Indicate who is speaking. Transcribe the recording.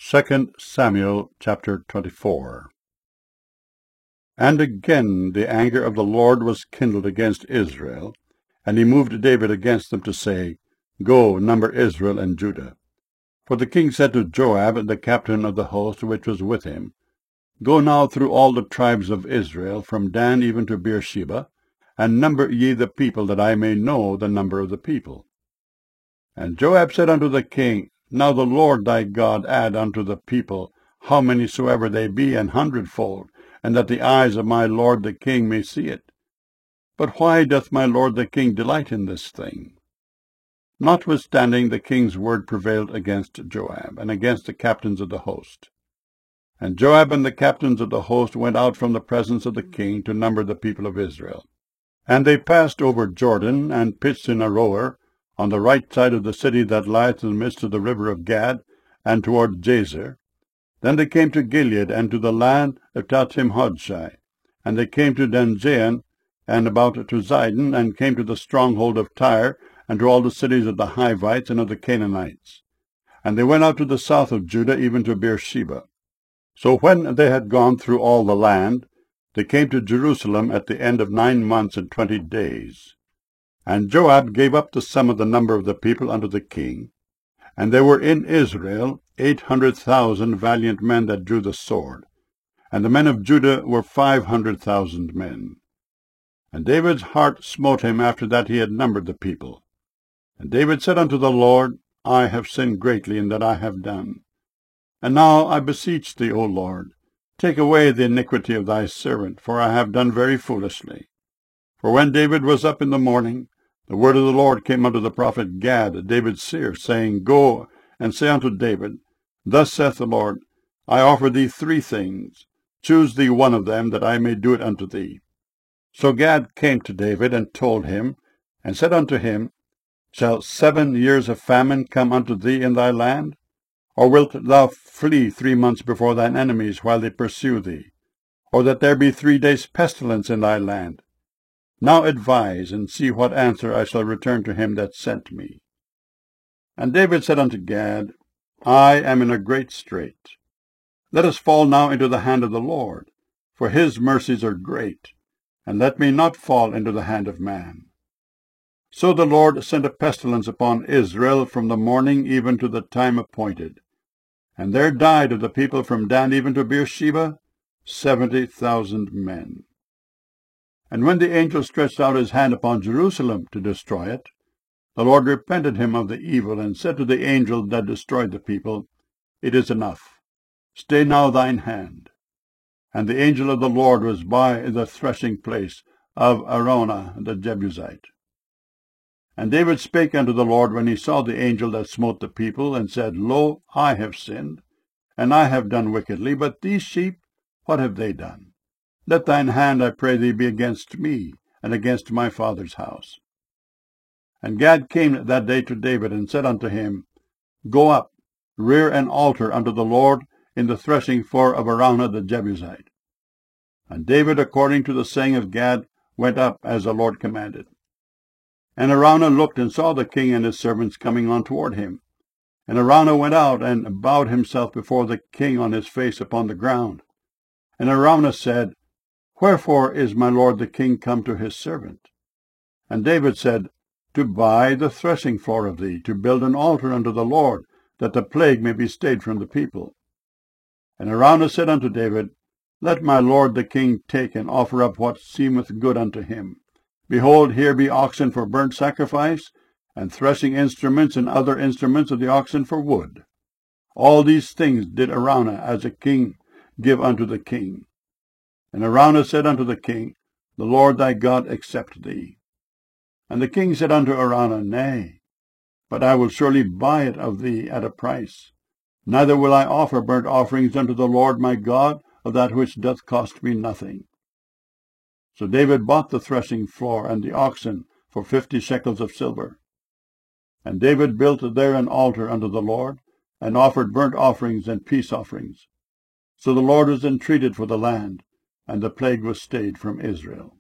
Speaker 1: 2 Samuel chapter 24. And again the anger of the Lord was kindled against Israel, and he moved David against them to say, Go, number Israel and Judah. For the king said to Joab, the captain of the host which was with him, Go now through all the tribes of Israel, from Dan even to Beersheba, and number ye the people, that I may know the number of the people. And Joab said unto the king, Now the Lord thy God add unto the people how many soever they be, an hundredfold, and that the eyes of my lord the king may see it. But why doth my lord the king delight in this thing? Notwithstanding, the king's word prevailed against Joab, and against the captains of the host. And Joab and the captains of the host went out from the presence of the king to number the people of Israel. And they passed over Jordan, and pitched in Aroer, on the right side of the city that lieth in the midst of the river of Gad, and toward Jazer. Then they came to Gilead, and to the land of Tahtimhodshai. And they came to Danjain, and about to Zidon, and came to the stronghold of Tyre, and to all the cities of the Hivites and of the Canaanites. And they went out to the south of Judah, even to Beersheba. So when they had gone through all the land, they came to Jerusalem at the end of 9 months and 20 days. And Joab gave up the sum of the number of the people unto the king. And there were in Israel 800,000 valiant men that drew the sword. And the men of Judah were 500,000 men. And David's heart smote him after that he had numbered the people. And David said unto the Lord, I have sinned greatly in that I have done. And now I beseech thee, O Lord, take away the iniquity of thy servant, for I have done very foolishly. For when David was up in the morning, the word of the Lord came unto the prophet Gad, David's seer, saying, Go and say unto David, Thus saith the Lord, I offer thee 3 things. Choose thee one of them, that I may do it unto thee. So Gad came to David, and told him, and said unto him, Shall 7 years of famine come unto thee in thy land? Or wilt thou flee 3 months before thine enemies, while they pursue thee? Or that there be 3 days' pestilence in thy land? Now advise, and see what answer I shall return to him that sent me. And David said unto Gad, I am in a great strait. Let us fall now into the hand of the Lord, for his mercies are great, and let me not fall into the hand of man. So the Lord sent a pestilence upon Israel from the morning even to the time appointed. And there died of the people from Dan even to Beersheba 70,000 men. And when the angel stretched out his hand upon Jerusalem to destroy it, the Lord repented him of the evil, and said to the angel that destroyed the people, It is enough. Stay now thine hand. And the angel of the Lord was by the threshing place of Araunah the Jebusite. And David spake unto the Lord when he saw the angel that smote the people, and said, Lo, I have sinned, and I have done wickedly, but these sheep, what have they done? Let thine hand, I pray thee, be against me, and against my father's house. And Gad came that day to David, and said unto him, Go up, rear an altar unto the Lord in the threshing floor of Araunah the Jebusite. And David, according to the saying of Gad, went up as the Lord commanded. And Araunah looked and saw the king and his servants coming on toward him. And Araunah went out and bowed himself before the king on his face upon the ground. And Araunah said, Wherefore is my lord the king come to his servant? And David said, To buy the threshing floor of thee, to build an altar unto the Lord, that the plague may be stayed from the people. And Araunah said unto David, Let my lord the king take and offer up what seemeth good unto him. Behold, here be oxen for burnt sacrifice, and threshing instruments and other instruments of the oxen for wood. All these things did Araunah as a king give unto the king. And Araunah said unto the king, The Lord thy God accept thee. And the king said unto Araunah, Nay, but I will surely buy it of thee at a price. Neither will I offer burnt offerings unto the Lord my God of that which doth cost me nothing. So David bought the threshing floor and the oxen for 50 shekels of silver. And David built there an altar unto the Lord, and offered burnt offerings and peace offerings. So the Lord was entreated for the land, and the plague was stayed from Israel.